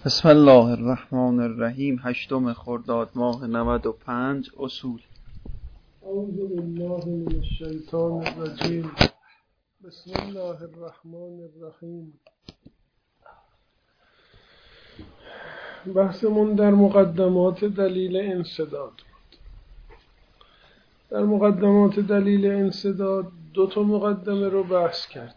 بسم الله الرحمن الرحیم. 8 خرداد ماه 95. اصول. اعوذ بالله من الشیطان الرجیم. بسم الله الرحمن الرحیم. بحثمون در مقدمات دلیل انسداد. در مقدمات دلیل انسداد 2 مقدمه رو بحث کردیم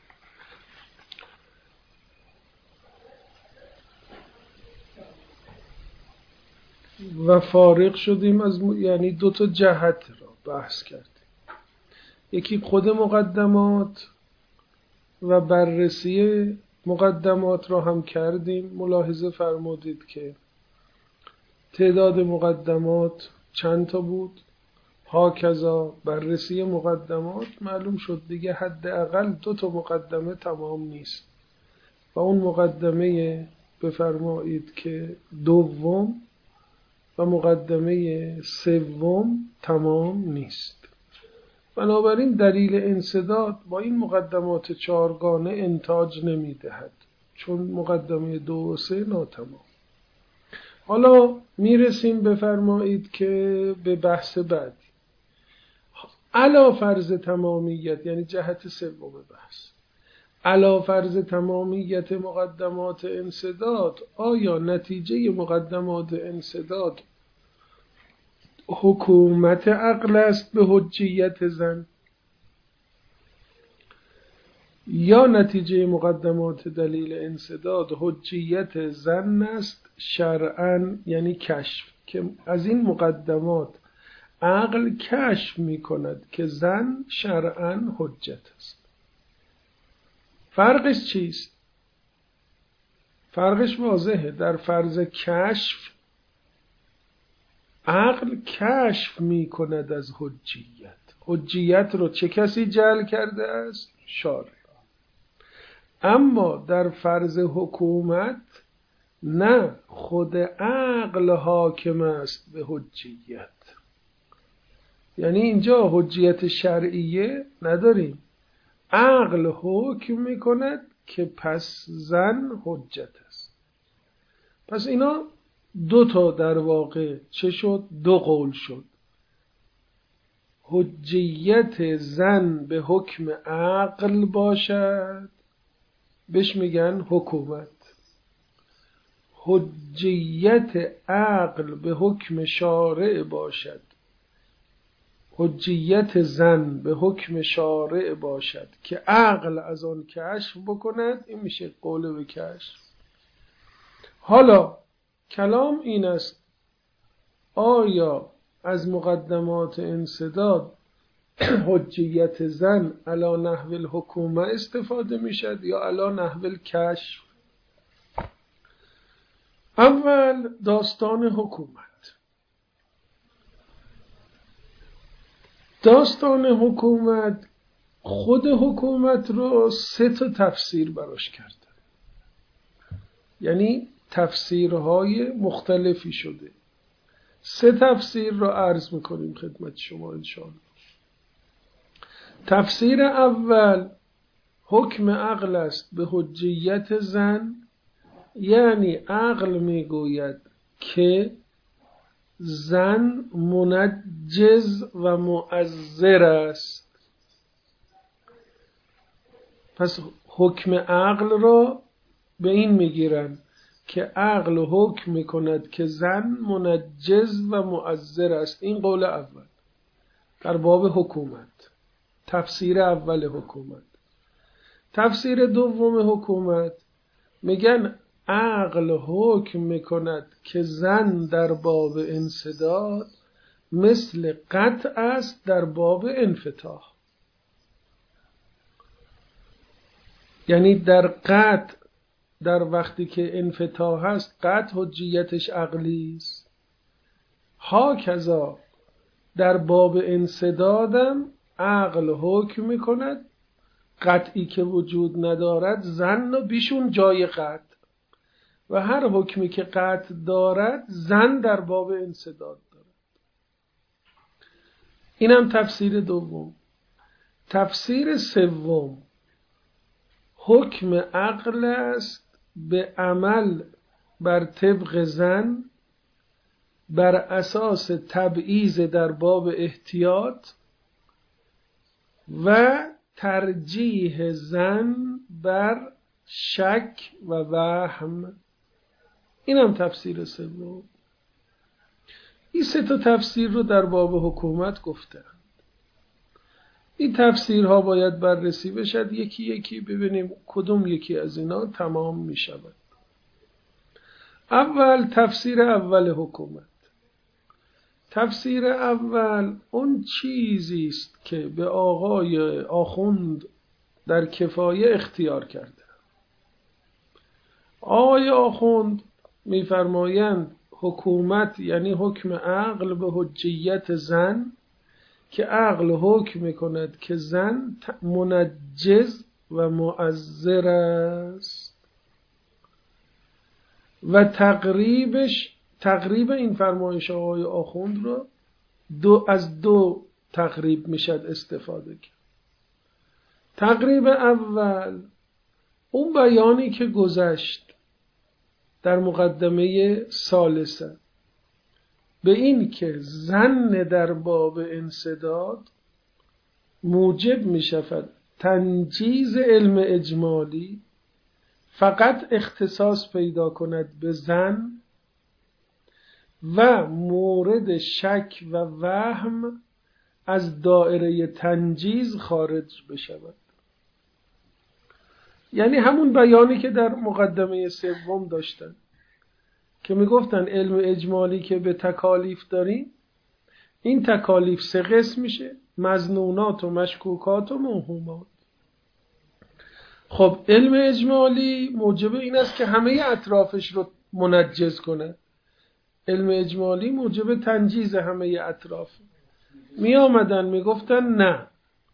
و فارغ شدیم از یعنی 2 جهت رو بحث کردیم. یکی خود مقدمات و بررسی مقدمات رو هم کردیم. ملاحظه فرمودید که تعداد مقدمات چند تا بود. هاکذا بررسی مقدمات معلوم شد دیگه حداقل 2 مقدمه تمام نیست و اون مقدمه بفرمایید که دوم و مقدمه سوم تمام نیست. بنابراین دلیل انسداد با این مقدمات 4گانه انتاج نمی دهد، چون مقدمه 2 و 3 ناتمام. حالا میرسیم بفرمایید که به بحث بعدی، علا فرض تمامیت، یعنی جهت سوم بحث. علا فرض تمامیت مقدمات انسداد، آیا نتیجه مقدمات انسداد حکومت عقل است به حجیت زن، یا نتیجه مقدمات دلیل انسداد حجیت زن است شرعاً، یعنی کشف، که از این مقدمات عقل کشف می کند که زن شرعاً حجت است. فرقش چیست؟ فرقش واضحه. در فرض کشف عقل کشف می کند از حجیت. حجیت رو چه کسی جعل کرده است؟ شارع. اما در فرض حکومت نه، خود عقل حاکم است به حجیت. یعنی اینجا حجیت شرعیه نداریم، عقل حکم می کند که پس زن حجت است. پس اینا 2 در واقع چه شد؟ 2 قول شد. حجیت زن به حکم عقل باشد، بهش میگن حکومت. حجیت عقل به حکم شارع باشد، حجیت زن به حکم شارع باشد که عقل از آن کشف بکند. این میشه قول به کشف. حالا کلام این است، آیا از مقدمات انسداد حجیت زن علی نحو الحکومه استفاده میشد یا علی نحو الکشف؟ اول داستان حکومت. داستان حکومت، خود حکومت رو 3 تفسیر براش کردن، یعنی تفسیرهای مختلفی شده. 3 تفسیر رو عرض میکنیم خدمت شما انشاءالله. تفسیر اول حکم عقل است به حجیت زن، یعنی عقل میگوید که زن منجز و مؤثر است. پس حکم عقل را به این میگیرن که عقل حکم میکند که زن منجز و مؤثر است. این قول اول در باب حکومت، تفسیر اول حکومت. تفسیر دوم حکومت میگن عقل حکم میکند که زن در باب انسداد مثل قطع است در باب انفتاح. یعنی در قطع، در وقتی که انفتاح هست، قطع حجیتش عقلی است. هاکذا در باب انسدادم عقل حکم میکند قطعی که وجود ندارد زن رو بیشون جای قطع، و هر حکمی که قطع دارد زن در باب انسداد دارد. اینم تفسیر دوم. تفسیر سوم حکم عقل است به عمل بر طبق زن بر اساس تبعیض در باب احتیاط و ترجیح زن بر شک و وهم. این هم تفسیر سوم. این سه تا تفسیر رو در باب حکومت گفتن. این تفسیرها باید بررسی بشد یکی یکی، ببینیم کدوم یکی از اینا تمام می شود. اول تفسیر اول حکومت. تفسیر اول اون چیزی است که به آقای آخوند در کفایه اختیار کرده. آقای آخوند می‌فرمایند حکومت یعنی حکم عقل به حجیت زن، که عقل حکم می‌کند که زن منجز و معذر است و تقریب این فرمایش آقای آخوند رو از دو تقریب میشد استفاده کرد. تقریب اول اون بیانی که گذشت در مقدمه ثالثه به این که ظن در باب انسداد موجب می شود تنجیز علم اجمالی فقط اختصاص پیدا کند به ظن و مورد شک و وهم از دائره تنجیز خارج بشود. یعنی همون بیانی که در مقدمه سوم داشتن که میگفتن علم اجمالی که به تکالیف داریم، این تکالیف سه قسم میشه: مظنونات و مشکوکات و موهومات. خب علم اجمالی موجب این است که همه اطرافش رو منجز کنه. علم اجمالی موجب تنجیز همه اطراف. می آمدن می گفتن نه،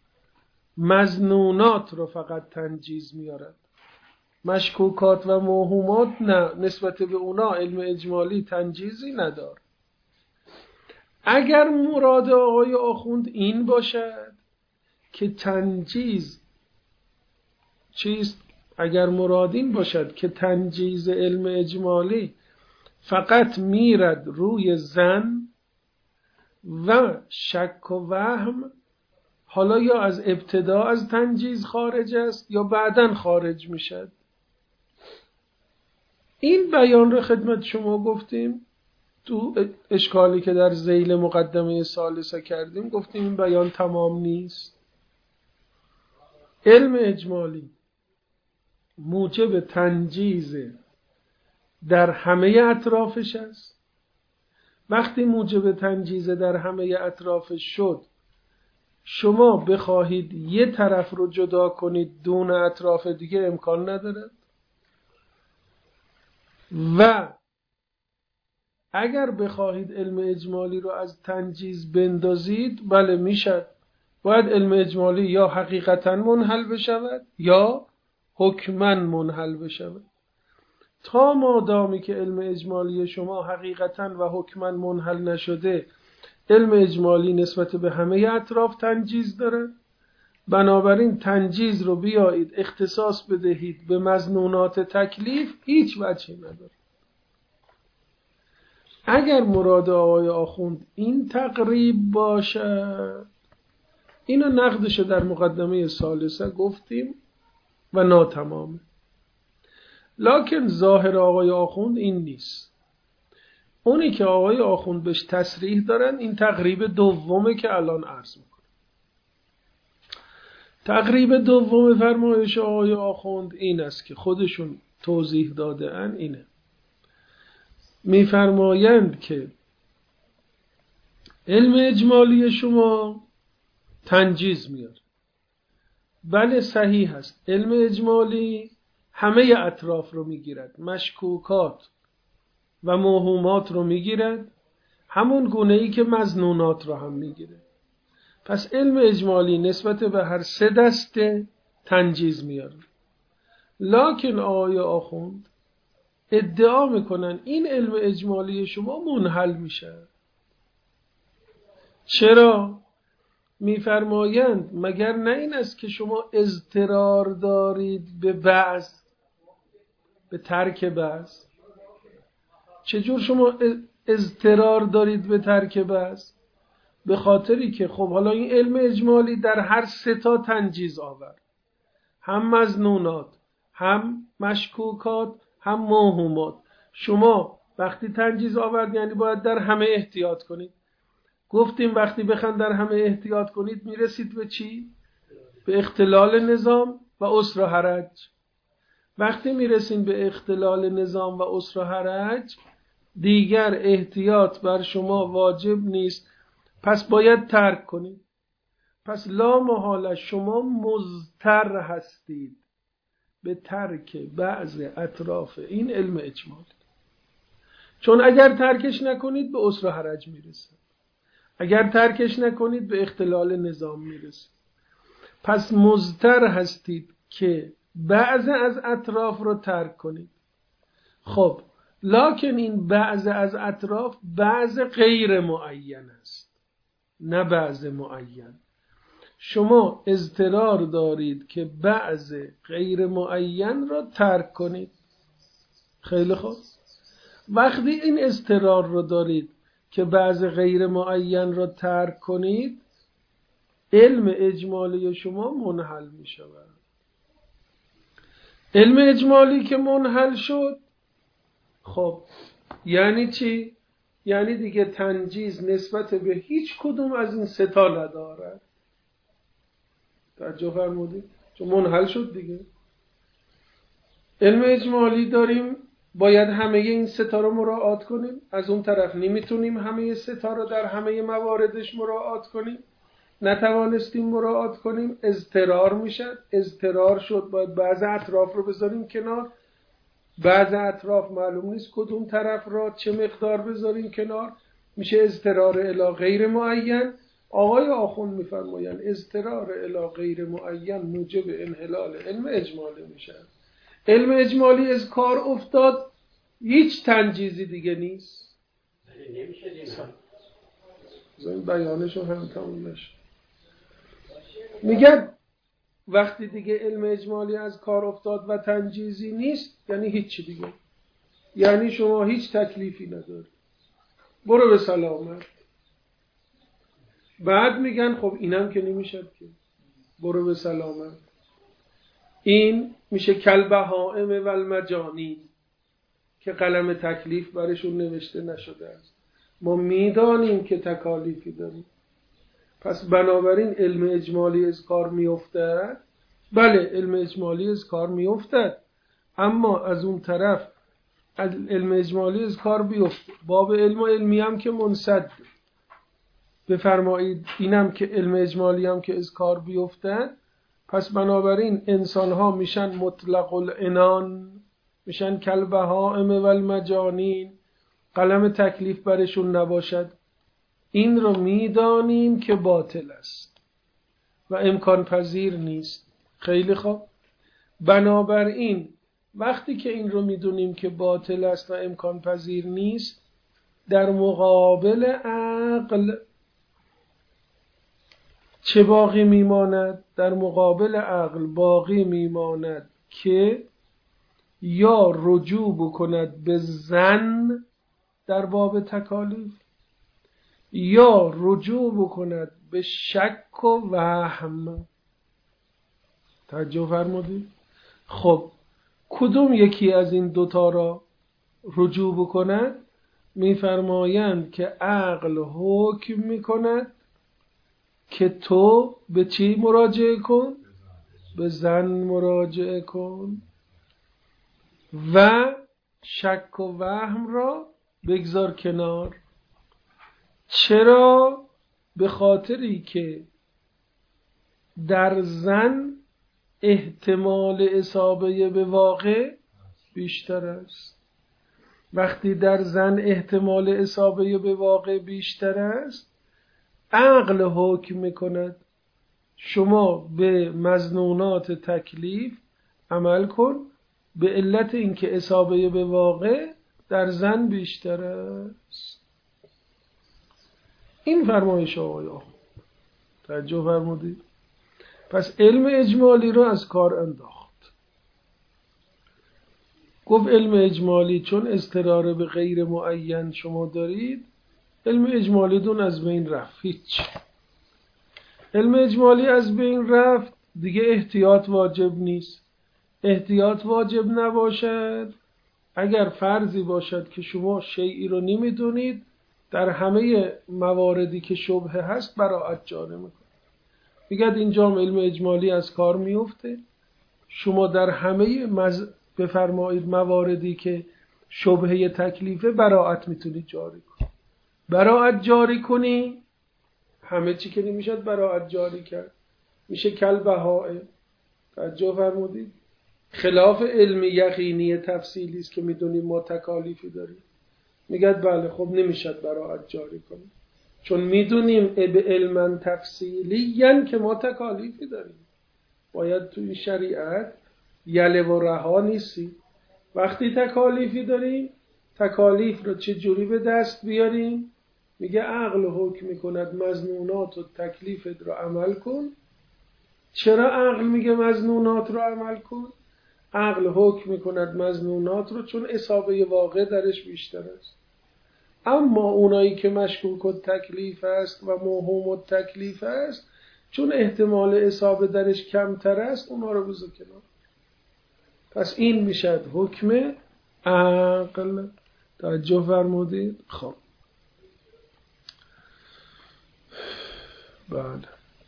مظنونات رو فقط تنجیز میارد، مشکوکات و موهومات نه، نسبت به اونا علم اجمالی تنجیزی ندار. اگر مراد آقای آخوند این باشد که تنجیز چیست، اگر مراد این باشد که تنجیز علم اجمالی فقط میرد روی ظن و شک و وهم، حالا یا از ابتدا از تنجیز خارج است یا بعداً خارج میشد. این بیان رو خدمت شما گفتیم تو اشکالی که در ذیل مقدمه ثالثه کردیم، گفتیم این بیان تمام نیست. علم اجمالی موجب تنجیز در همه اطرافش است. وقتی موجب تنجیز در همه اطرافش شد، شما بخواهید یه طرف رو جدا کنید دون اطراف دیگه امکان ندارد. و اگر بخواهید علم اجمالی رو از تنجیز بندازید، بله میشد. باید علم اجمالی یا حقیقتا منحل بشود یا حکما منحل بشود. تا مادامی که علم اجمالی شما حقیقتا و حکما منحل نشده، علم اجمالی نسبت به همه اطراف تنجیز داره. بنابراین تنجیز رو بیایید اختصاص بدهید به مظنونات تکلیف، هیچ وجهی نداره. اگر مراد آقای آخوند این تقریب باشه، اینو نقدشو در مقدمه ثالثه گفتیم و ناتمامه. لکن ظاهر آقای آخوند این نیست. اونی که آقای آخوند بهش تصریح دارن این تقریب دومه که الان عرض میکنم. تقریب دوم فرمایش آقای آخوند این است که خودشون توضیح داده ان. اینه میفرمایند که علم اجمالی شما تنجیز میاره. بله صحیح هست، علم اجمالی همه اطراف رو میگیرد، مشکوکات و موهومات رو میگیرد، همون گونه‌ای که مظنونات رو هم میگیره. پس علم اجمالی نسبت به هر سه دسته تنجیز میاره. لکن آقای آخوند ادعا میکنن این علم اجمالی شما منحل میشه. چرا؟ میفرمایند مگر نه این است که شما اضطرار دارید به بعض، به ترک بعض. چجور شما اضطرار دارید به ترک بحث؟ به خاطری که خب حالا این علم اجمالی در هر سه تا تنجیز آورد، هم مظنونات، هم مشکوکات، هم موهومات. شما وقتی تنجیز آورد یعنی باید در همه احتیاط کنید. گفتیم وقتی بخواید در همه احتیاط کنید میرسید به چی؟ به اختلال نظام و عسر و حرج. وقتی میرسیم به اختلال نظام و عسر و حرج دیگر احتیاط بر شما واجب نیست، پس باید ترک کنید. پس لا محاله شما مضطر هستید به ترک بعض اطراف این علم اجمالی، چون اگر ترکش نکنید به عسر و حرج میرسید، اگر ترکش نکنید به اختلال نظام میرسید. پس مضطر هستید که بعض از اطراف رو ترک کنید. خب لکن این بعض از اطراف بعض غیر معین است، نه بعض معین. شما اضطرار دارید که بعض غیر معین را ترک کنید. خیلی خوب، وقتی این اضطرار رو دارید که بعض غیر معین را ترک کنید، علم اجمالی شما منحل می شود. علم اجمالی که منحل شد، خب یعنی چی؟ یعنی دیگه تنجیز نسبت به هیچ کدوم از این سه تا ندارد. توجه فرمودید؟ چون منحل شد دیگه. علم اجمالی داریم، باید همه این سه تا رو مراعات کنیم. از اون طرف نمیتونیم همه سه تا رو در همه مواردش مراعات کنیم. نتوانستیم مراعات کنیم، اضطرار میشد. اضطرار شد باید بعض اطراف رو بذاریم کنار. بعض اطراف معلوم نیست کدوم طرف را چه مقدار بذاریم کنار، میشه اضطرار الی غیر معین. آقای آخوند میفرمایند اضطرار الی غیر معین موجب انحلال علم اجمالی میشه. علم اجمالی از کار افتاد، هیچ تنجیزی دیگه نیست. نمیشه دیگه. این بیانشو هم تموم نشه. میگن وقتی دیگه علم اجمالی از کار افتاد و تنجیزی نیست، یعنی هیچی دیگه، یعنی شما هیچ تکلیفی نداری، برو به سلامت. بعد میگن خب اینم که نمیشد که، برو به سلامت. این میشه کالبهائم و المجانین که قلم تکلیف برشون نوشته نشده است. ما میدانیم که تکالیفی داریم. پس بنابراین علم اجمالی از کار میافتد. بله علم اجمالی از کار میافتد، اما از اون طرف علم اجمالی از کار بیفته، باب علم و علمی هم که منسد بفرمایید، اینم که علم اجمالی هم که از کار بیفتن. پس بنابراین انسان ها میشن مطلق العنان، میشن کالبهائم و المجانین، قلم تکلیف برشون نباشد. این رو میدانیم که باطل است و امکان پذیر نیست. خیلی خوب، بنابراین وقتی که این رو میدونیم که باطل است و امکان پذیر نیست، در مقابل عقل چه باقی میماند؟ در مقابل عقل باقی میماند که یا رجوع بکند به ظن در باب تکالیف، یا رجوع بکند به شک و وهم. توجه فرمودید؟ خب کدوم یکی از این دوتا را رجوع بکند؟ میفرمایند که عقل حکم میکند که تو به چی مراجعه کن؟ به ظن مراجعه کن و شک و وهم را بگذار کنار. چرا؟ به خاطری که در ظن احتمال اصابه به واقع بیشتر است. وقتی در ظن احتمال اصابه به واقع بیشتر است، عقل حکم میکند شما به مظنونات تکلیف عمل کن، به علت اینکه اصابه به واقع در ظن بیشتر است. این فرمایش آقای آخوند. توجه فرمودید؟ پس علم اجمالی رو از کار انداخت. گفت علم اجمالی چون اضطرار به غیر معین شما دارید، علم اجمالی دون از بین رفت. هیچ. علم اجمالی از بین رفت، دیگه احتیاط واجب نیست. احتیاط واجب نباشد اگر فرضی باشد که شما شیئی رو نمیدونید، در همه مواردی که شبهه هست براءت جاری میکنه. میگد اینجا علم اجمالی از کار میفته، شما در همه بفرمایید مواردی که شبهه تکلیفه براءت میتونید جاری کنید. براءت جاری کنی همه چی که نمیشد براءت جاری کرد، میشه کل بهائم. توجه فرمودید؟ خلاف علم یقینی تفصیلی است که میدونیم ما تکالیفی داریم. میگد بله خب نمیشد براءت جاری کنیم چون میدونیم به علم تفصیلی یعنی که ما تکالیفی داریم. باید تو این شریعت یله و رها نیستی. وقتی تکالیفی داریم، تکالیف رو چه جوری به دست بیاریم؟ میگه عقل حکم میکند مظنونات و تکلیفت رو عمل کن. چرا عقل میگه مظنونات رو عمل کن؟ عقل حکم میکند مظنونات رو چون اصابه واقع درش بیشتر است. اما اونایی که مشکوک التکلیف است و موهوم التکلیف است، چون احتمال اصابه درش کمتر است، اونا رو بذار کنار. پس این میشد حکم عقل. توجه فرمودید؟ خب بله،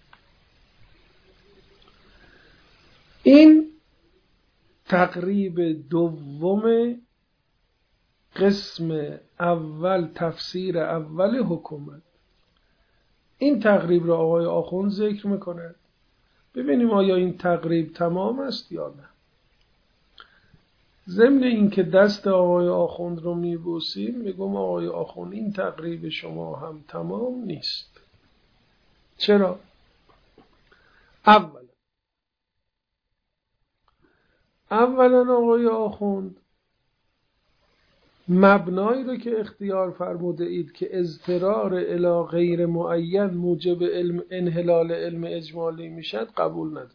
این تقریب دوم قسم اول، تفسیر اول حکومت. این تقریب را آقای آخوند ذکر میکند. ببینیم آیا این تقریب تمام است یا نه. ضمن این که دست آقای آخوند رو میبوسیم، میگم آقای آخوند این تقریب شما هم تمام نیست. چرا؟ اولا آقای آخوند مبنایی رو که اختیار فرموده اید که اضطرار الی غیر معین موجب انحلال علم اجمالی میشد قبول نداره.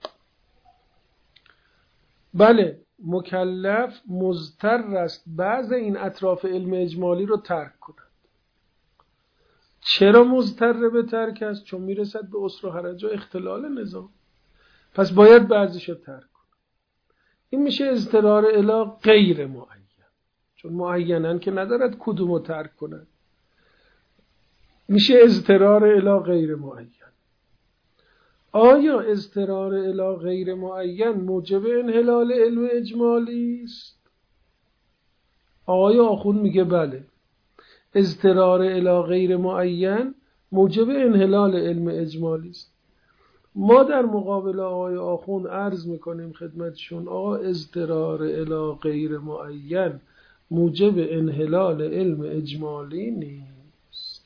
بله، مکلف مضطر است بعض این اطراف علم اجمالی رو ترک کند. چرا مضطر به ترک است؟ چون میرسد به عسر و حرج و اختلال نظام، پس باید بعضیش رو ترک کند. این میشه اضطرار الی غیر معین، چون معینن که ندارد کدومو ترک کند. میشه اضطرار الی غیر معین. آیا اضطرار الی غیر معین موجب انحلال علم اجمالی است؟ آقای آخوند میگه بله، اضطرار الی غیر معین موجب انحلال علم اجمالی است. ما در مقابل آقای آخوند عرض میکنیم خدمتشون آقا اضطرار الی غیر معین موجب انحلال علم اجمالی نیست.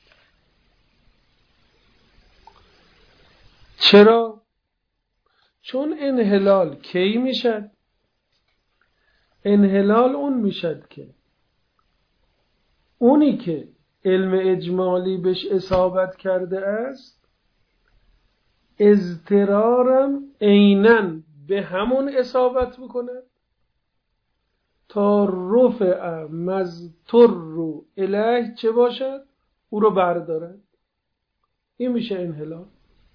چرا؟ چون انحلال کی میشد؟ انحلال اون میشد که اونی که علم اجمالی بهش اصابت کرده است اضطرارم عیناً به همون اصابت بکنه تا رفع مضطر الیه چه باشد؟ او رو بردارد. این میشه انحلال.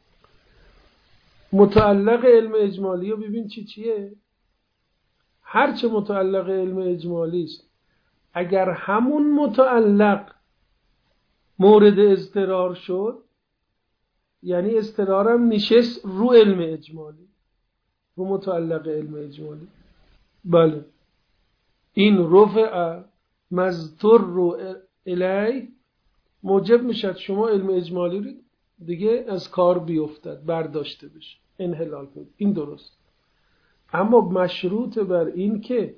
متعلق علم اجمالی رو ببین چیه؟ هرچه متعلق علم اجمالی است، اگر همون متعلق مورد اضطرار شد، یعنی اضطرارم نشست رو علم اجمالی، رو متعلق علم اجمالی. بله، این رفع مضطر الیه موجب میشد شما علم اجمالی رو دیگه از کار بیفتد، برداشته بشه، انحلال کنید. این درست. اما مشروط بر این که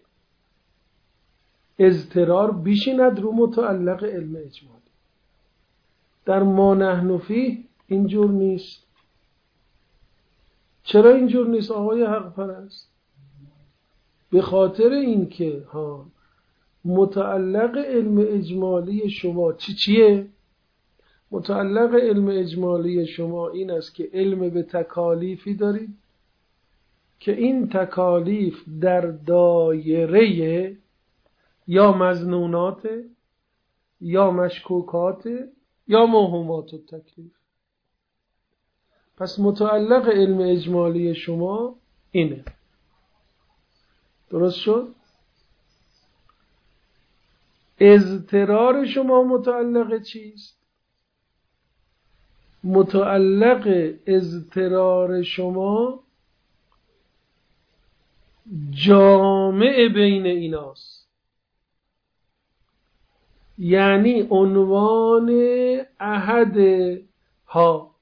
اضطرار بیشیند رو متعلق علم اجمالی. در ما نحن فیه اینجور نیست. چرا اینجور نیست آقای حق پرست؟ به خاطر این که متعلق علم اجمالی شما چیه؟ متعلق علم اجمالی شما این است که علم به تکالیفی دارید که این تکالیف در دایره یا مظنونات یا مشکوکات یا موهومات التکلیف. پس متعلق علم اجمالی شما اینه. درست شد؟ اضطرار شما متعلق چیست؟ متعلق اضطرار شما جامع بین ایناست، یعنی عنوان احد ها،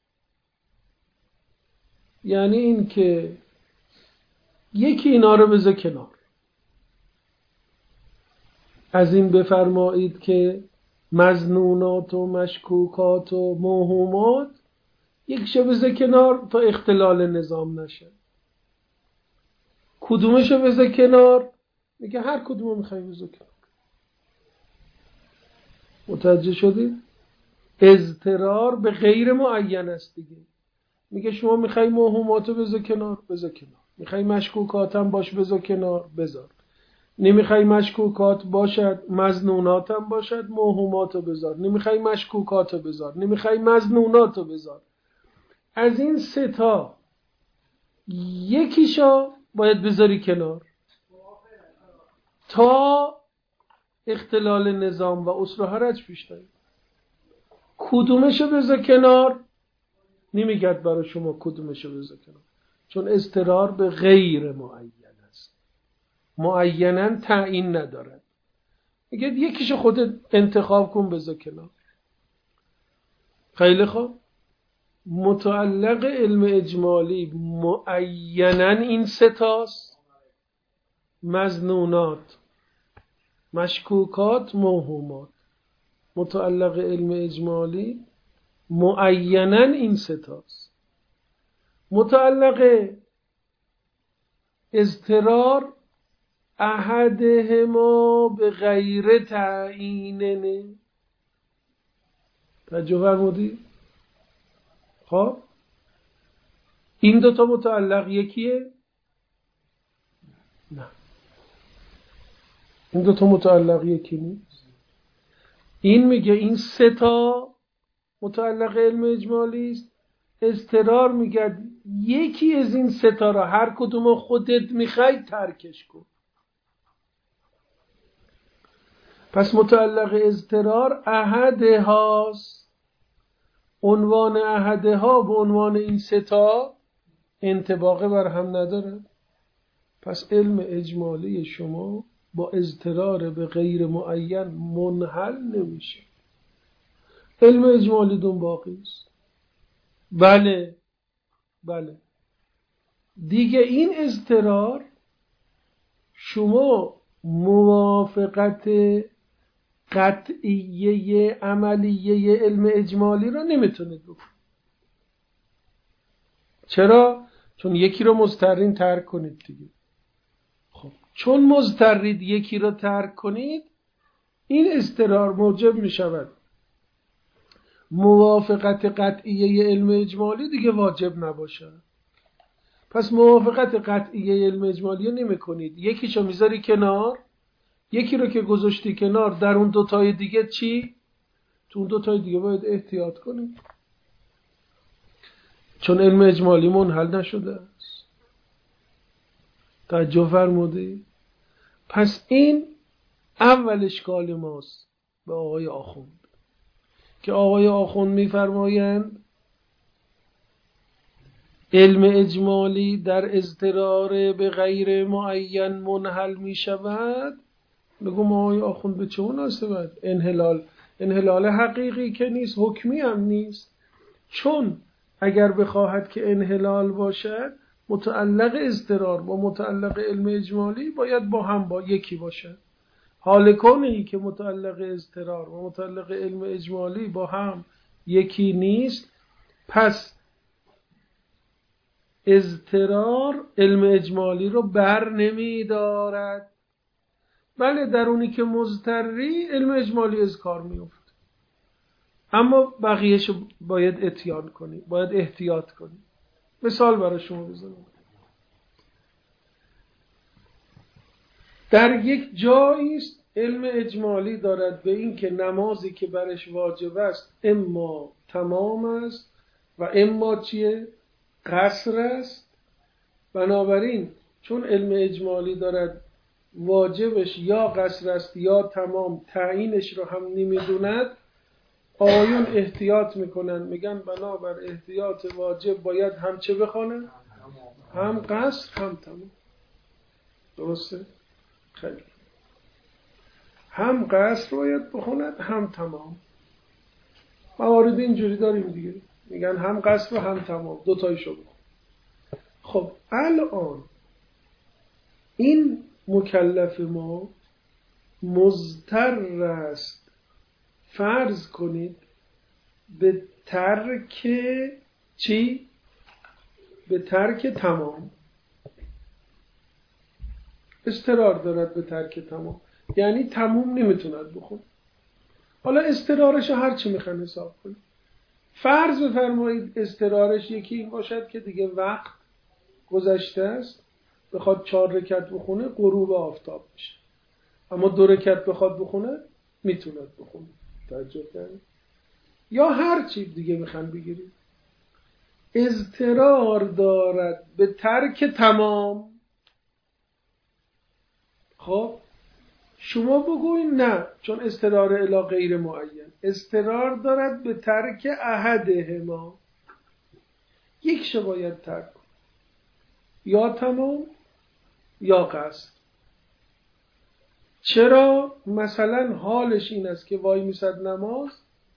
یعنی این که یکی اینا رو بذار کنار. از این بفرمایید که مظنونات و مشکوکات و موهومات یکیشو بذار کنار تا اختلال نظام نشه. کدومشو بذار کنار؟ میگه هر کدومو میخوای بذار کنار. متوجه شدید؟ اضطرار به غیر معین است دیگه. میگه شما میخوای موهوماتو بذار کنار، بذار کنار. میخوای مشکوکاتم باش، بذار کنار، بذار. نمیخوای مشکوکات باشد، مظنوناتم باشد، موهوماتو بذار. نمیخوای مشکوکاتو بذار، نمیخوای مظنوناتو بذار. از این سه تا یکیشو باید بذاری کنار تا اختلال نظام و اصل و حرج پیش نیاد. کدومشو بذار کنار؟ نمیگد برای شما کدومشو بذار کنار، چون اضطرار به غیر معین است، معیناً تعیین ندارد. میگه یکیشو خودت انتخاب کن بذار کنار. خیلی خوب، متعلق علم اجمالی معیناً این سه تاست: مظنونات، مشکوکات، موهومات. متعلق علم اجمالی معیناً این سه تاست. متعلق اضطرار احدهما به غیر تعیینه. توجه فرمودی؟ خب این دوتا متعلق یکیه؟ نه، این دوتا متعلق یکی نیست. این میگه این سه تا متعلق علم اجمالی است. اضطرار میگه یکی از این سه تا را هر کدوم خودت میخوای ترکش کن. پس متعلق اضطرار احده هاست. عنوان احده ها به عنوان این سه تا انطباق بر هم نداره. پس علم اجمالی شما با اضطرار به غیر معین منحل نمیشه. علم اجمالی دون باقی است. بله دیگه این اضطرار شما موافقت قطعیه عملیه علم اجمالی رو نمیتونید بکنید. چرا؟ چون یکی رو مضطرین ترک کنید دیگه. خب چون مضطرید یکی رو ترک کنید، این اضطرار موجب میشود موافقت قطعیه علم اجمالی دیگه واجب نباشه. پس موافقت قطعیه علم اجمالی رو نمی کنید، یکیشو میذاری کنار، یکی رو که گذاشتی کنار در اون دوتای دیگه چی؟ تو اون دوتای دیگه باید احتیاط کنید، چون علم اجمالی منحل نشده است. توجه فرمودی؟ پس این اول اشکال ماست به آقای آخوند، که آقای آخوند میفرمایند علم اجمالی در اضطرار به غیر معین منحل می شود. بگم آقای آخوند به چه مناسبت؟ انحلال حقیقی که نیست، حکمی هم نیست. چون اگر بخواهد که انحلال باشد، متعلق اضطرار با متعلق علم اجمالی باید با یکی باشد. حال کنه‌ای که متعلق اضطرار و متعلق علم اجمالی با هم یکی نیست، پس اضطرار علم اجمالی رو بر نمی دارد. بله در اونی که مضطری علم اجمالی از کار می افت، اما بقیهش باید اتیان کنی، باید احتیاط کنی. مثال برای شما بزنم. در یک جایی است علم اجمالی دارد به این که نمازی که برش واجب است اما تمام است و اما چیه؟ قصر است. بنابراین چون علم اجمالی دارد واجبش یا قصر است یا تمام، تعیینش رو هم نمیدوند، آقایون احتیاط میکنن، میگن بنابر احتیاط واجب باید هم چه بخونن؟ هم قصر هم تمام. درسته؟ خیلی. هم قصر باید بخوند هم تمام. موارد اینجوری داریم دیگه، میگن هم قصر و هم تمام، دوتایشو بخون. خب الان این مکلف ما مضطر است فرض کنید به ترک چی؟ به ترک تمام. اضطرار دارد به ترک تمام، یعنی تموم نمیتوند بخون. حالا اضطرارش هر چی میخوان حساب کنید. فرض بفرمایید اضطرارش یکی این باشد که دیگه وقت گذشته است، بخواد 4 رکعت بخونه غروب آفتاب میشه، اما 2 رکعت بخواد بخونه میتوند بخونه. توجه کنید. یا هر چی دیگه میخوان بگیرید، اضطرار دارد به ترک تمام. خب شما بگوین نه، چون اضطرار الی غیر معین، اضطرار دارد به ترک احدهما، یکش باید ترک کن، یا تمام یا قصر. چرا؟ مثلا حالش این است که وای میسد نماز،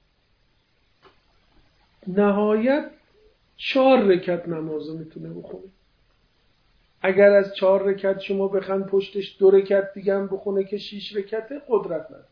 نهایت 4 رکعت نماز رو میتونه بخونه. اگر از 4 رکعت شما بخوان پشتش 2 رکعت دیگه هم بخونه که 6 رکعت، قدرت نداره.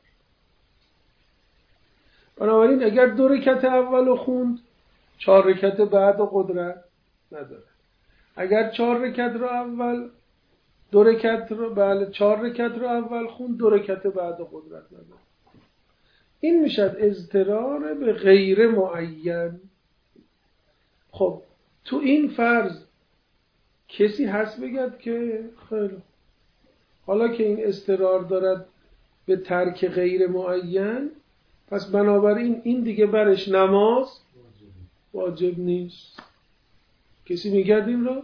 بنابراین اگر 2 رکعت اول رو خوند، 4 رکعت بعد قدرت نداره. اگر 4 رکعت رو اول 2 رکعت رو 4 رکعت رو اول خوند، 2 رکعت بعد قدرت نداره. این میشد اضطرار به غیر معین. خب تو این فرض کسی هست بگد که خیلی حالا که این اضطرار دارد به ترک غیر معین، پس بنابراین این دیگه برش نماز واجب نیست. کسی میگد این را؟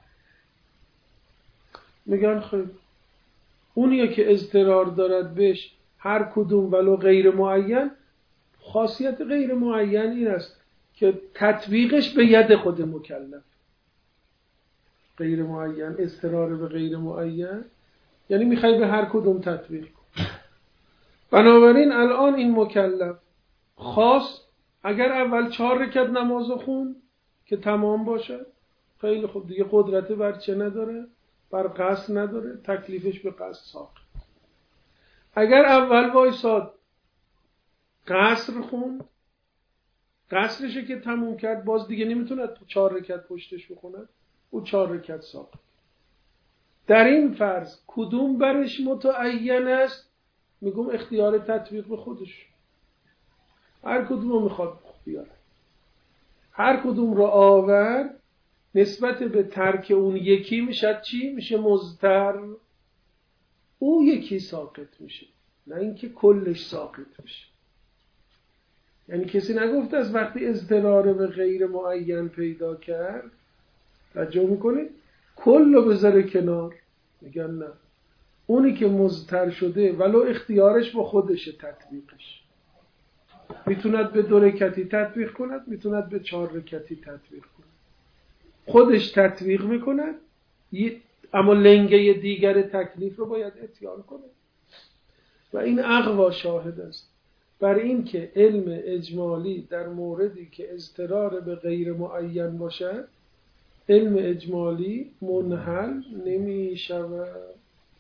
میگن خیلی اونیه که اضطرار دارد بهش هر کدوم ولو غیر معین، خاصیت غیر معین این است که تطبیقش به ید خود مکلف. غیر معین، اضطرار به غیر معین یعنی میخوای به هر کدوم تطبیق کن. بنابراین الان این مکلف خاص اگر اول 4 رکعت نماز خون که تمام باشه، خیلی خوب، دیگه قدرت بر چه نداره؟ بر قصد نداره، تکلیفش به قصد ساقط. اگر اول وایساد قصر خوند، قصرشه که تموم کرد، باز دیگه نمیتونه 4 رکعت پشتش بخونه، او 4 رکعت ساقط. در این فرض کدوم برش متعین است؟ میگم اختیار تطبیق به خودش، هر کدوم رو میخواد بیاره، هر کدوم رو آورد نسبت به ترک اون یکی میشه چی؟ میشه مضطر. او یکی ساقط میشه، نه اینکه کلش ساقط میشه. یعنی کسی نگفته از وقتی اضطرار به غیر معین پیدا کرد، توجه میکنه کل رو بذاره کنار. میگن نه، اونی که مضطر شده ولو اختیارش با خودشه تطبیقش، میتوند به 2 رکعتی تطبیق کند، میتوند به 4 رکعتی تطبیق کند، خودش تطبیق میکند، اما لنگه دیگر تکلیف رو باید اتیان کنه. و این اقوا شاهد است بر این که علم اجمالی در موردی که اضطرار به غیر معین باشد، علم اجمالی منحل نمی شود.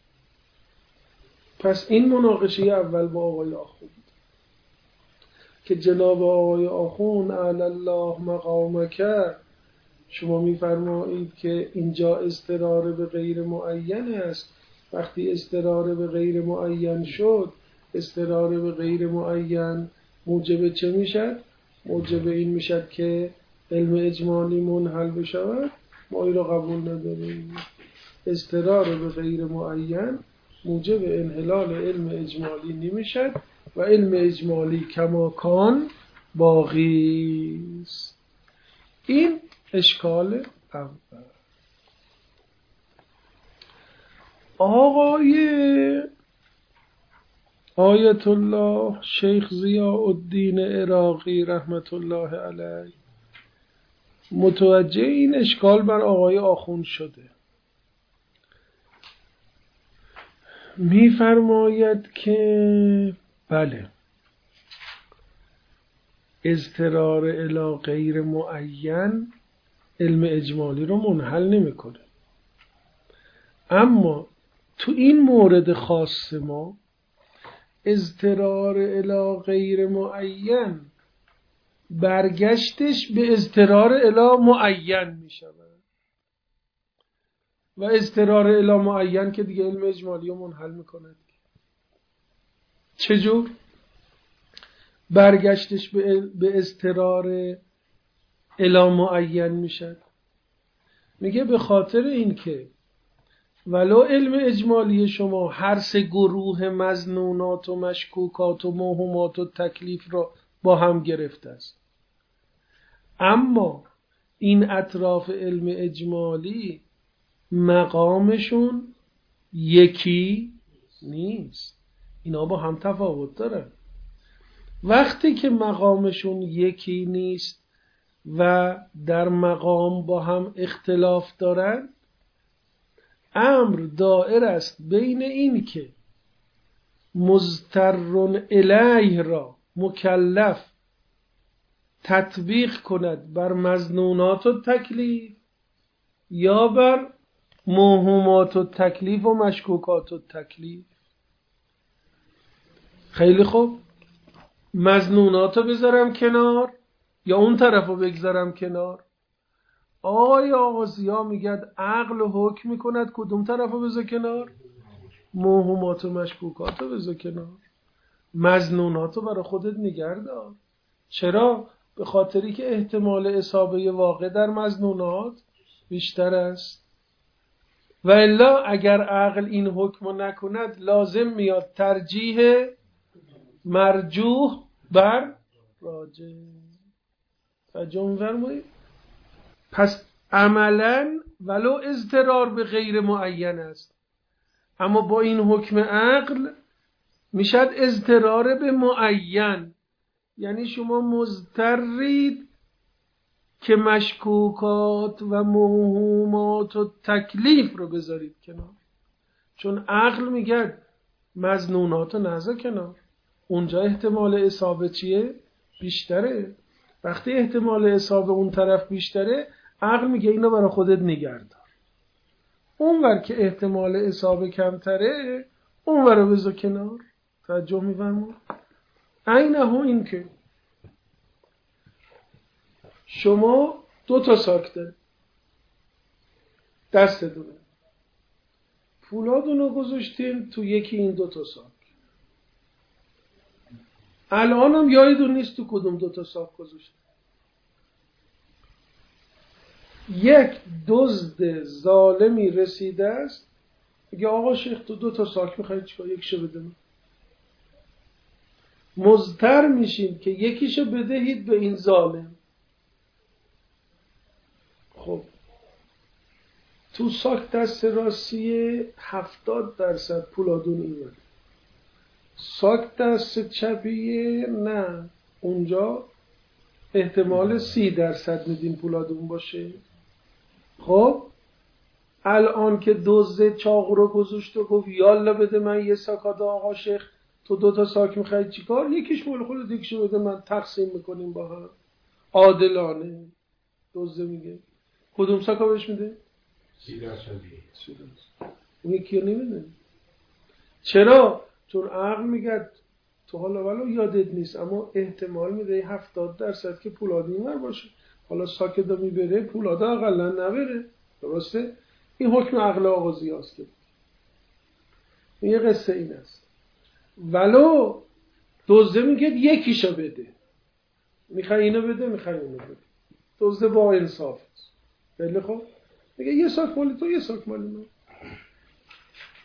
پس این مناقشه اول با آقای آخوند که جناب آقای آخوند اعلی الله مقامک، شما میفرمایید که اینجا اضطرار به غیر معین است. وقتی اضطرار به غیر معین شد، اضطرار به غیر معین موجب چه میشد؟ موجب این میشد که علم اجمالی منحل بشود. ما این را قبول نداریم. اضطرار به غیر معین موجب انحلال علم اجمالی نمیشد و علم اجمالی کماکان باقی است. این اشکال اول. آقای آیت الله شیخ ضیاء الدین عراقی رحمت الله علیه متوجه این اشکال بر آقای آخوند شده. می‌فرماید که بله، اضطرار الی غیر معین علم اجمالی رو منحل نمی‌کنه، اما تو این مورد خاص ما اضطرار الی غیر معین برگشتش به اضطرار الی معین می شود و اضطرار الی معین که دیگه علم اجمالی رو منحل میکنه. چجور؟ برگشتش به اضطرار الی معین میشد. میگه به خاطر اینکه ولو علم اجمالی شما هر سه گروه مظنونات و مشکوکات و موهومات و تکلیف را با هم گرفته است، اما این اطراف علم اجمالی مقامشون یکی نیست، اینا با هم تفاوت دارن. وقتی که مقامشون یکی نیست و در مقام با هم اختلاف دارن، امر دائر است بین این که مضطر الیه را مکلف تطبیق کند بر مظنونات و تکلیف یا بر موهومات و تکلیف و مشکوکات و تکلیف. خیلی خوب، مظنونات رو بذارم کنار یا اون طرف رو بگذارم کنار؟ آقا ضیاء میگد عقل حکم میکند کدوم طرف رو بذار کنار؟ موهومات و مشکوکات رو بذار کنار، مظنونات رو برای خودت نگردار. چرا؟ به خاطری که احتمال اصابه واقع در مظنونات بیشتر است. و الا اگر عقل این حکم رو نکند لازم میاد ترجیح مرجوح بر راجح. توجه فرمایید. پس عملا ولو اضطرار به غیر معین است، اما با این حکم عقل میشد اضطرار به معین، یعنی شما مضطرید که مشکوکات و موهومات و تکلیف رو بذارید کنار، چون عقل میگه مظنونات رو نذار کنار، اونجا احتمال اصابه چیه؟ بیشتره. وقتی احتمال اصابه اون طرف بیشتره، عقل میگه اینو برای خودت نگردار. اونور که احتمال اصابه کمتره، اونور رو بذار کنار. توجه می‌فرمایید؟ عینه این که شما دو تا ساک دارید دستتونه، پولادونو گذاشتین تو یکی این دو تا ساک. الانم یادتون نیست تو کدوم دو تا ساک گذاشتین. یک دزد ظالمی رسیده است، میگه آقا شیخ تو دو تا ساک میخواید چیکار؟ یکیشو بده من. مضطر میشین که یکیشو بدهید به این ظالم. خب تو ساک دست راستی 70% پولادون اینه، ساک دست چپیه نه، اونجا احتمال 30% میدین پولادون باشه. خب الان که دزد چاقو رو گذاشت و گفت یالا بده من یه ساک، آقا شیخ تو دو تا ساک میخواید چیکار؟ یکیش مال خودت یکیشو بده من، تقسیم میکنیم با هم عادلانه. دزد میگه کدوم ساکا بهش میده؟ 30%. اون یکی رو نمیده. چرا؟ چون عقل میگه تو حالا ولو یادت نیست اما احتمال میده 70% که پولاد اینور باشه، حالا ساکت رو میبره پولاد اقلا نبره. درسته؟ این حکم عقل آقا ضیاست. که یه قصه این است. ولو دزده میگه یکیشو بده، میخوای اینو بده میخوای اونو بده، دزده با انصاف خیلی خوب میگه یه ساک مال تو یه ساک مال من.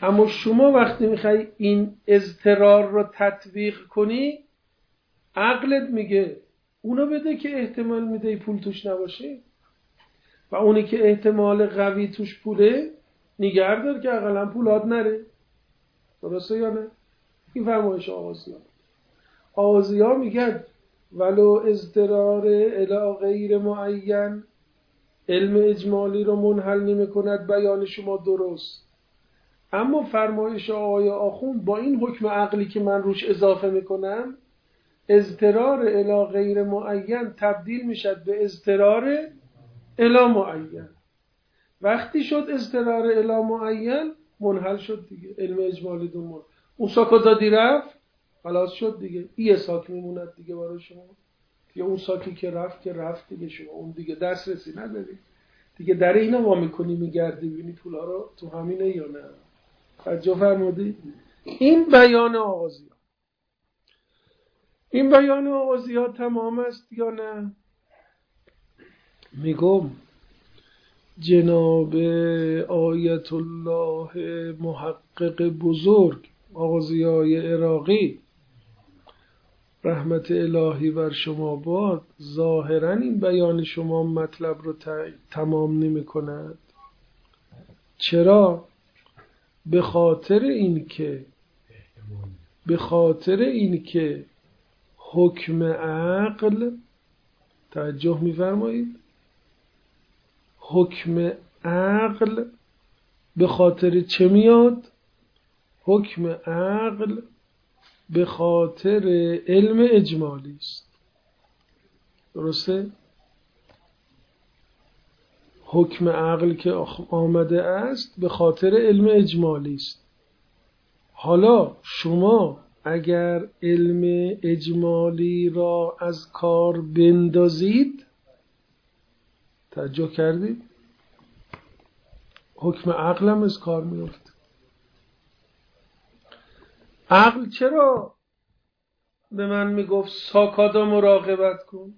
اما شما وقتی میخوای این اضطرار رو تطبیق کنی، عقلت میگه اونو بده که احتمال میده پول توش نباشه، و اونی که احتمال قوی توش پوله نگه دار که اقلا پولات نره. درسته یا نه؟ این فرمایش آغازی‌ها میگن ولو اضطرار الی غیر معین علم اجمالی رو منحل نمی کند بیان شما درست. اما فرمایش آقای آخوند با این حکم عقلی که من روش اضافه میکنم، اضطرار الی غیر معین تبدیل میشد به اضطرار الی معین. وقتی شد اضطرار الی معین منحل شد دیگه، علم اجمالی دو منحل. اون ساکو دادی رفت خلاص شد دیگه، یه ساک میموند دیگه برای شما دیگه. اون ساکی که رفت دیگه، شما اون دیگه دسترسی نداری دیگه. در اینا ما میکنی میگردی بینی پولا رو تو همینه یا نه. توجه فرمودی؟ این بیان آغازی ها تمام است یا نه؟ میگم جناب آیت الله محقق بزرگ آغازی های عراقی رحمت الهی بر شما باد، ظاهرا این بیان شما مطلب رو تمام نمی کند. چرا؟ به خاطر اینکه حکم عقل، توجه می‌فرمایید، حکم عقل به خاطر چه میاد؟ حکم عقل به خاطر علم اجمالی است. درسته؟ حکم عقل که آمده است به خاطر علم اجمالی است. حالا شما اگر علم اجمالی را از کار بندازید، توجه کردید؟ حکم عقل هم از کار میفته. عقل چرا به من میگفت ساکادا مراقبت کن؟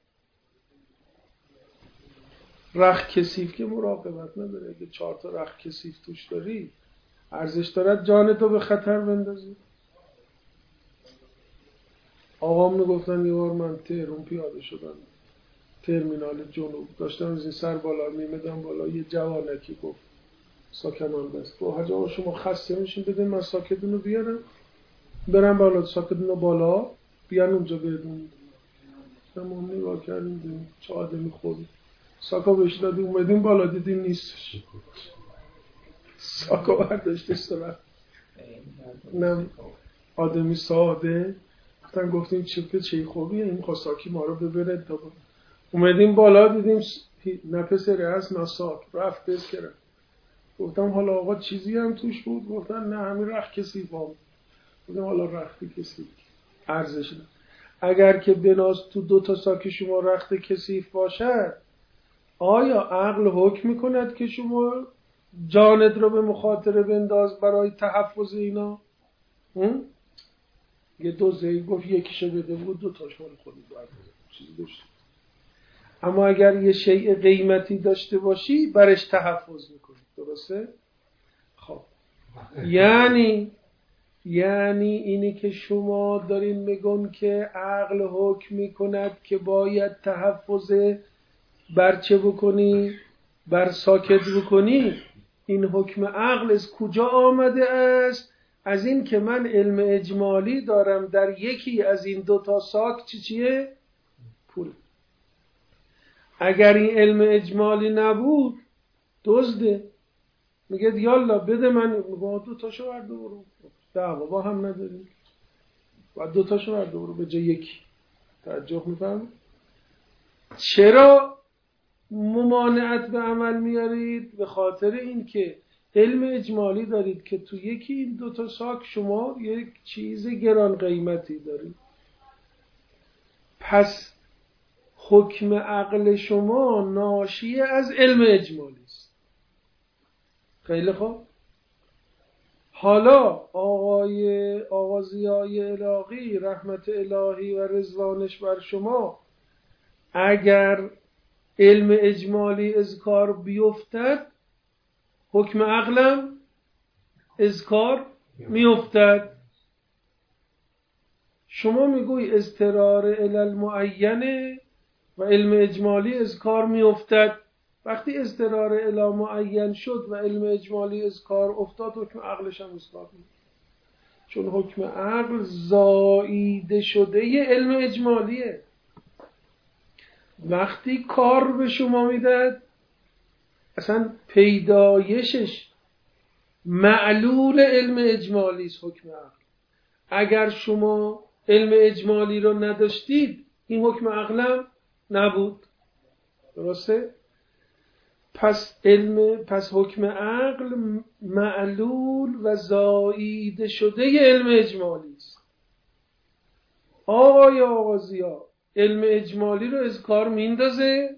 رخت کثیف که مراقبت نداره. اگه 4 تا رخت کثیف توش داری ارزش دارد جانتو به خطر بندازی. آقام میگفتن یه بار من تهران پیاده شدم، ترمینال جنوب داشتم از این سر بالا میمدم بالا، یه جوانکی گفت ساکنان دست تو حاج آقا شما خسته میشین بدین من ساکتون رو بیارم برم بالا، ساکتون رو بالا بیان اونجا بهتون. ما نگاه کردیم دیدیم چه آدمی خوبی، ساکا بهش دادیم اومدیم بالا دیدیم نیستش. ساکا برداشتش سرم نم آدمی ساده گفتیم چه خوبیه این خواستاکی ما رو ببره تا اومدیم بالا دیدیم نه پسره هست نه ساک رفت بس کرد. گفتم حالا آقا چیزی هم توش بود؟ گفتن نه همین رخت کثیف بود. گفتم حالا رخت کثیف ارزش نه. اگر که بناز تو 2 تا ساک شما رخت کثیف باشد، آیا عقل حکم میکند که شما جانت رو به مخاطره بنداز برای تحفظ اینا؟ یه دوزهی گفت یکیشو بده بود 2 تاش مال خودت برده چیزی داشت. اما اگر یه شیء قیمتی داشته باشی برش تحفظ میکنی. درسته؟ خب یعنی اینی که شما دارین میگن که عقل حکم میکند که باید تحفظ بر چه بکنی؟ بر ساکت بکنی. این حکم عقل از کجا آمده است؟ از این که من علم اجمالی دارم در یکی از این 2 تا ساک چیه؟ پول. اگر این علم اجمالی نبود دزده، میگه یالا بده من 2 تاشو برده برو، دعوا با هم نداریم و 2 تاشو برده برو به جای یکی. توجه میفهم؟ چرا ممانعت به عمل میارید؟ به خاطر این که علم اجمالی دارید که تو یکی این 2 تا ساک شما یک چیز گران قیمتی دارید. پس حکم عقل شما ناشی از علم اجمالی است. خیلی خوب. حالا آغازیای الهی رحمت الهی و رضوانش بر شما اگر علم اجمالی از کار بیفتد، حکم عقلم اذکار میافتد. شما میگوی اضطرار الی المعینه و علم اجمالی اذکار میافتد. وقتی اضطرار الی معین شد و علم اجمالی اذکار افتاد، حکم عقلش هم اذکار میاد، چون حکم عقل زائیده شده علم اجمالیه. وقتی کار به شما میداد، اصلا پیدایشش معلول علم اجمالی است. حکم عقل اگر شما علم اجمالی رو نداشتید، این حکم عقلم نبود. درسته؟ پس حکم عقل معلول و زائیده شده علم اجمالی است. آقای آغازیا علم اجمالی رو اذکار میندازه،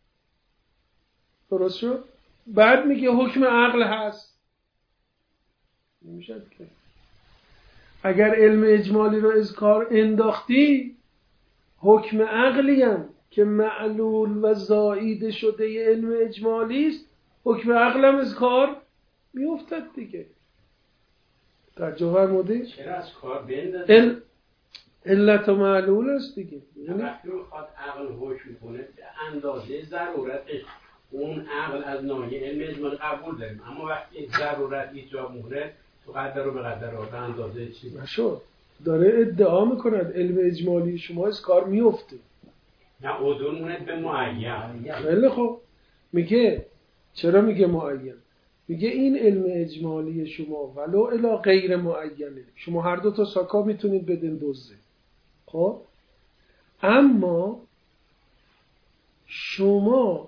درست شد؟ بعد میگه حکم عقل هست. نمیشه که اگر علم اجمالی رو اذکار انداختی، حکم عقلی هم که معلول و زائیده شده علم اجمالی است، حکم عقل هم اذکار میافتد دیگه. در جوهر مده چرا از کار بندازه؟ علت و معلول است دیگه. وقتی میخواد عقل حکم کنه به اندازه ضرورتش، اون عقل از ناحیه علم اجمالی قبول داریم، اما وقتی ضرورت ایجاب میکنه تو قدر و به قدر به اندازه چی نشد. داره ادعا میکند علم اجمالی شما از کار میفته. نه عدول مونه به معین. خیلی خوب. میگه چرا میگه معین؟ میگه این علم اجمالی شما ولو الی غیر معینه، شما هر دو تا ساکا میتونید بدین دوزه. خب اما شما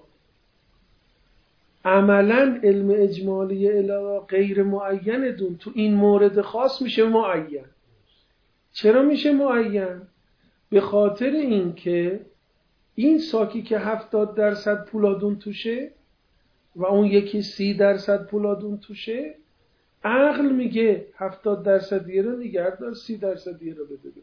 عملا علم اجمالی الی غیر معین دون تو این مورد خاص میشه معین. چرا میشه معین؟ به خاطر این که این ساکی که 70% پولادون توشه و اون یکی 30% پولادون توشه، عقل میگه 70% رو نگه دار، 30% رو بده.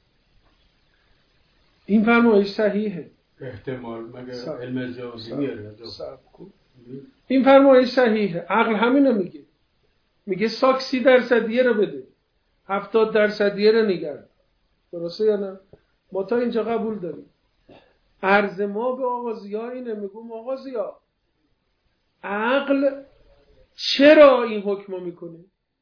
این فرمایش صحیحه. احتمال مگه علم اجازی میاره؟ این فرمایش صحیحه. عقل همینو میگه. میگه ساک 30% رو بده، 70% رو نگه دار. درسته یا نه؟ ما تا اینجا قبول داریم. عرض ما به آقا ضیا اینه، میگم آقا ضیا عقل چرا این حکم میکنه؟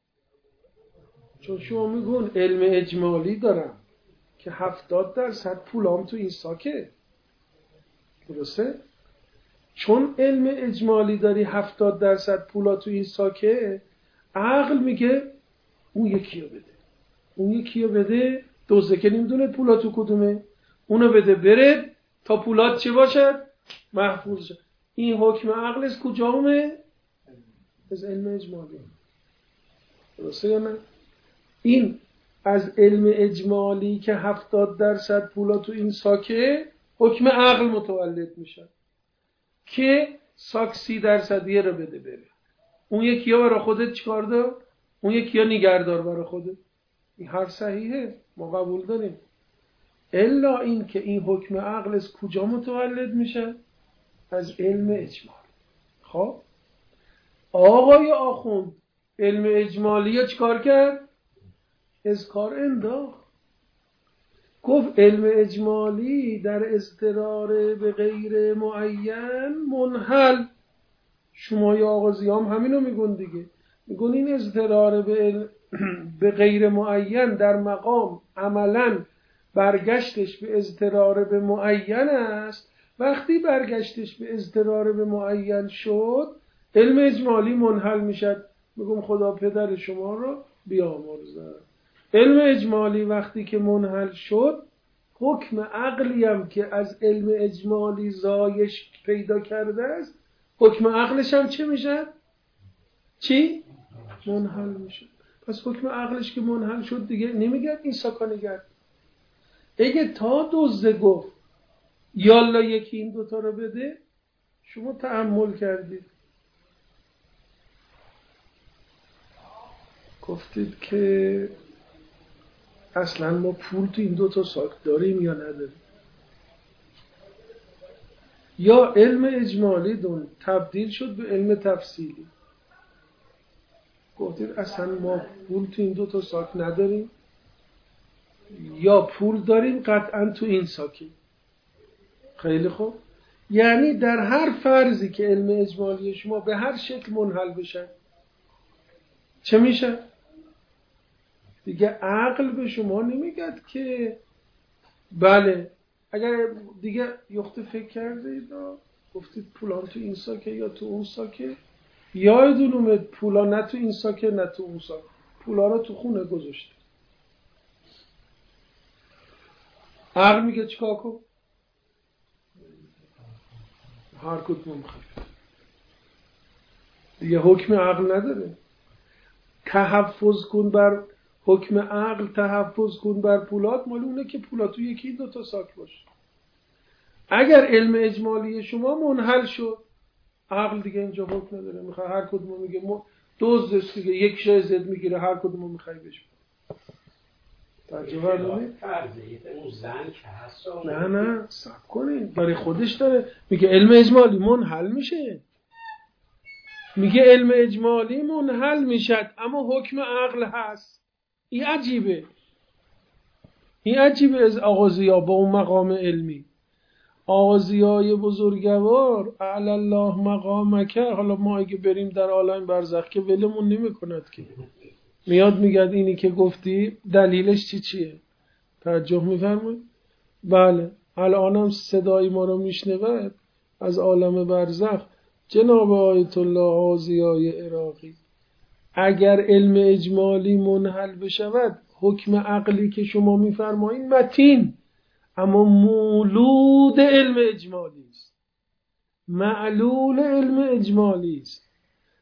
چون شما میگون علم اجمالی دارم که 70% پولام تو این ساکه. درسته؟ چون علم اجمالی داری 70% پولا تو این ساکه، عقل میگه اون یکی رو بده، اون یکی رو بده. دوزه که نمیدونه پولا تو کدومه، اونو بده بره تا پولات چی باشد؟ محفوظ شد. این حکم عقل از کجامه؟ از علم اجمالی. درسته یا نه؟ این از علم اجمالی که 70% پولا تو این ساکه، حکم عقل متولد میشه که ساک 30% رو بده بره. اون یکی ها برای خودت چیکار دار؟ اون یکی ها نگهدار برای خودت. این حرف صحیحه، ما قبول داریم. الا این که این حکم عقل از کجا متولد میشه؟ از علم اجمالی. خب آقای آخوند علم اجمالی چیکار کرد؟ اذکار انداخت. گفت علم اجمالی در اضطرار به غیر معین منحل. شما یا آقا ضیا هم همینو میگن دیگه. میگن این اضطرار به غیر معین در مقام عملا برگشتش به اضطرار به معین است. وقتی برگشتش به اضطرار به معین شد، علم اجمالی منحل میشد. میگم خدا پدر شما رو بیامرزه. علم اجمالی وقتی که منحل شد، حکم عقلی هم که از علم اجمالی زایش پیدا کرده است، حکم عقلش هم چه میشه؟ چی؟ منحل میشه. پس حکم عقلش که منحل شد دیگه نمیگرد این ساکا نگرد. اگه تا دوزه گفت یالا یکی این دوتا رو بده، شما تأمل کردید گفتید که اصلا ما پول تو این دوتا ساک داریم یا نداریم. یا علم اجمالی دون تبدیل شد به علم تفصیلی. گفتید اصلا ما پول تو این 2 ساک نداریم یا پول داریم قطعا تو این ساکی. خیلی خوب، یعنی در هر فرضی که علم اجمالی شما به هر شکل منحل بشه چه میشه؟ دیگه عقل به شما نمیگد که بله. اگر دیگه یخته فکر کردید گفتید پولان تو این ساکه یا تو اون ساکه، یادتون اومد پولا نه تو این ساکه نه تو اون ساکه، پولا رو تو خونه گذاشته. عقل میگه چیکار کن؟ هر کدوم میخواد. دیگه حکم عقل نداره. تحفظ کن بر حکم عقل، تحفظ کن بر پولات، مال اونه که پولات تو یکی 2 ساک باشه. اگر علم اجمالی شما منحل شد، عقل دیگه اینجا حکم نداره. میخواد هر کدومو میگه دزدش دیگه یک شای زد میگیره، هر کدومو میخوای بشه. ترجمه نمی فرضیت اون زن که هست. نه صبر کنید، برای خودش داره میگه علم اجمالی منحل میشه. میگه علم اجمالی منحل میشد اما حکم عقل هست. این عجیبه از آقا ضیا با اون مقام علمی. آقا ضیای بزرگوار اعلی الله مقامک، حالا ما اگه بریم در عالم برزخ که ولمون نمیکند که میاد میگه اینی که گفتی دلیلش چیه؟ توجه میفرمایید؟ بله، الانم صدای ما رو میشنود از عالم برزخ جناب آیت الله آقا ضیای عراقی. اگر علم اجمالی منحل بشود، حکم عقلی که شما میفرمایید متین اما مولود علم اجمالی است، معلول علم اجمالی است.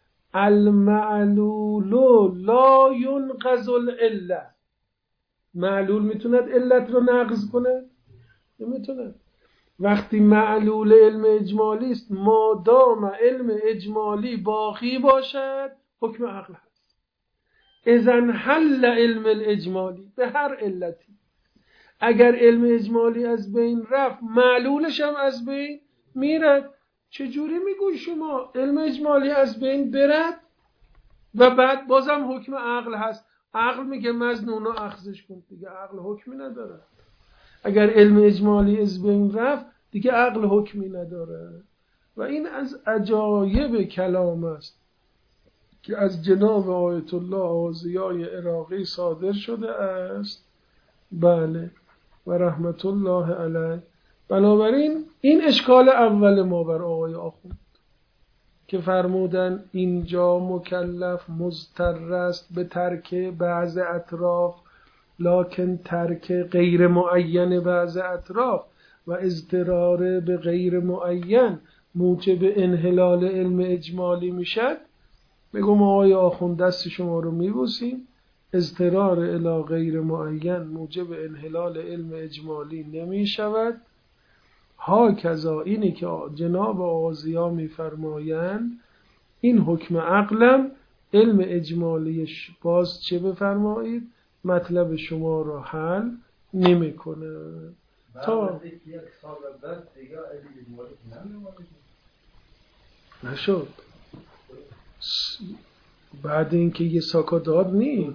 المعلول لا ينقض العله. معلول میتوند علت رو نقض کنه؟ نمیتونه. وقتی معلول علم اجمالی است، مادام علم اجمالی باقی باشد حکم عقل هست. اذن حل علم الاجمالی به هر علتی. اگر علم اجمالی از بین رفت، معلولش هم از بین میرد. چجوری میگوی شما علم اجمالی از بین برد و بعد بازم حکم عقل هست؟ عقل میگه مظنون رو اخذش کن، دیگه عقل حکمی نداره. اگر علم اجمالی از بین رفت دیگه عقل حکمی نداره. و این از عجایب کلام است که از جناب آیت الله آقا ضیای عراقی صادر شده است. بله و رحمت الله علیه. بنابراین این اشکال اول ما بر آقای آخوند که فرمودن اینجا مکلف مضطر است به ترک بعض اطراف، لکن ترک غیر معین بعض اطراف و اضطرار به غیر معین موجب انحلال علم اجمالی میشد. بگم آقای آخوند دست شما رو میبوسیم، اضطرار الی غیر معین موجب انحلال علم اجمالی نمیشود. ها کذا اینی که جناب آقا ضیا میفرمایند، این حکم عقلم علم اجمالیش باز چه بفرمایید مطلب شما رو حل نمیکنه. تا نشد بعد اینکه یه ساکا داد نی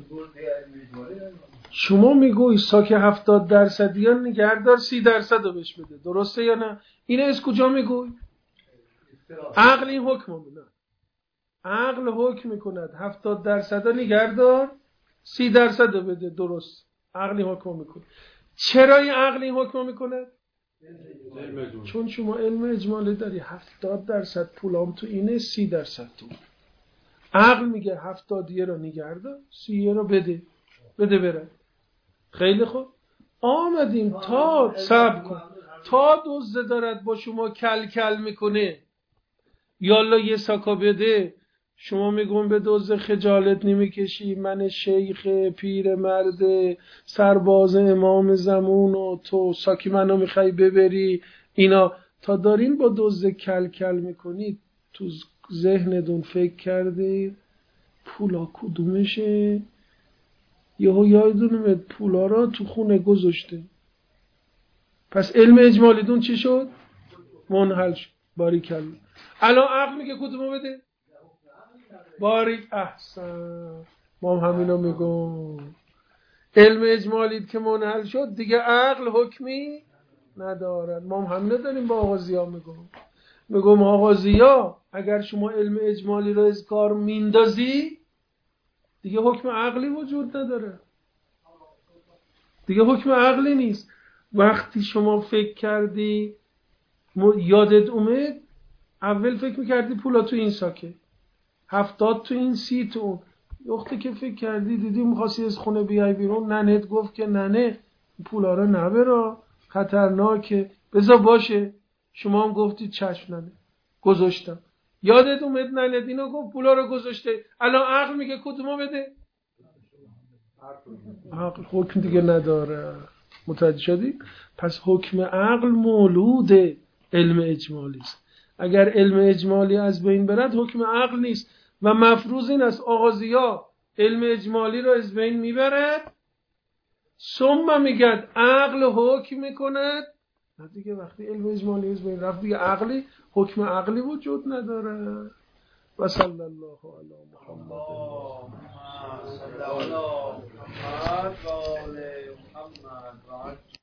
شما میگوی ساک 70% یا نگهدار 30% رو بهش بده، درسته یا نه؟ اینه از کجا میگوی؟ عقل این حکم میکنه. عقل حکم میکند 70% رو نگهدار 30% رو بده، درست. عقلی حکم میکنه. چرا این عقلی حکم میکنه؟ چون شما علم اجمالی داری 70% پولام تو اینه 30% تو. عقل میگه 70 رو نگهدار 30 رو بده بره. خیلی خوب آمدیم تا صبر کن تا دزد دارد با شما کل کل میکنه یالا یه ساکا بده، شما میگون به دزد خجالت نمیکشی، من شیخ پیر مرد سرباز امام زمون و تو ساکی منو میخوای ببری. اینا تا دارین با دزد کل کل میکنید تو ذهنتون فکر کردید پولا کدومشه؟ یهو یادتون اومد پولا را تو خونه گذاشته. پس علم اجمالیتون چی شد؟ منحل شد. باریکلا. الان عقل میگه کدومو بده؟ باریک احسن. ما هم همینو میگم. علم اجمالی که منحل شد دیگه عقل حکمی ندارد. ما هم همینو داریم با آغازیا میگم آغازیا اگر شما علم اجمالی رو از کار میندازی دیگه حکم عقلی وجود نداره، دیگه حکم عقلی نیست. وقتی شما فکر کردی یادت اومد اول فکر میکردی پولا تو این ساکه، 70 تو این 30 تو اون. وقتی که فکر کردی دیدی میخواستی از خونه بیای بیرون ننت گفت که ننه پولا رو نبرا خطرناکه بذار باشه، شما هم گفتی چشم ننه گذاشتم. یادت اومد ننت اینو گفت پولا رو گذاشته، الان عقل میگه کدومو بده؟ عقل حکم دیگه نداره. متوجه شدی؟ پس حکم عقل مولود علم اجمالی است. اگر علم اجمالی از بین برد حکم عقل نیست و مفروض این است آغازیا علم اجمالی رو از بین میبرد ثم میگد عقل حکم میکند. دیگه وقتی علم اجمالی از بین رفت دیگه عقلی حکم عقلی وجود نداره. و صلی الله علی محمد.